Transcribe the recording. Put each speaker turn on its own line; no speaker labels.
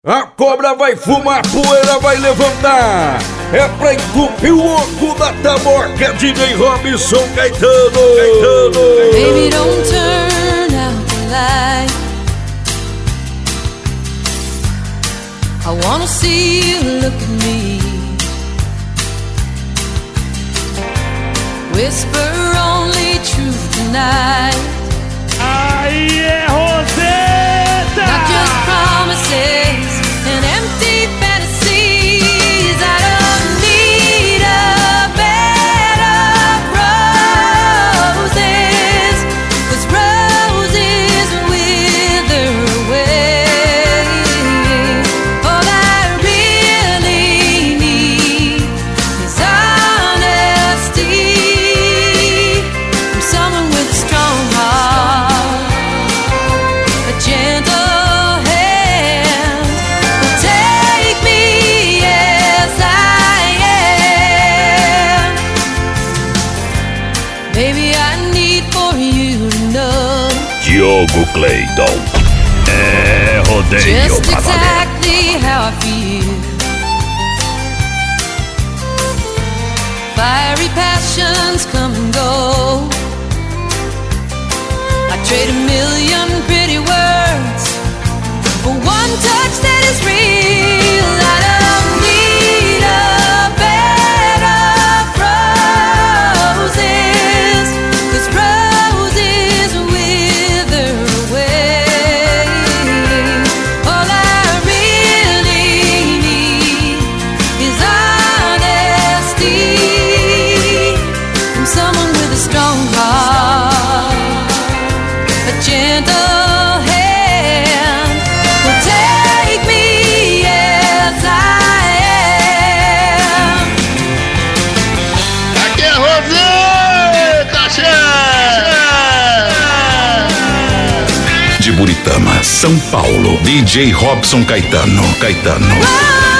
A cobra vai fumar, a poeira vai levantar. É pra entupir o oco da taboca, DJ Robson Caetano.
Baby, don't turn out the light. I wanna see you look at me. Whisper only truth tonight.
Aí é Roseta!
Not just promises and empty fantasies. I don't need a bed of roses, 'cause roses wither away. All I really need is honesty from someone with a strong heart, a gentle hand will take me as I am. Baby, I need for you to know
Diogo Clayton. É rodeio
just
pra valer.
exactly how I feel. Fiery passions come and go. I trade a million pretty words for one touch that is real. I don't need a bed of roses, 'cause roses wither away. All I really need is honesty from someone with a strong heart, a gentle hand will take me as I am.
Aqui é Roseta,
De Buritama, São Paulo, DJ Robson Caetano.
Oh,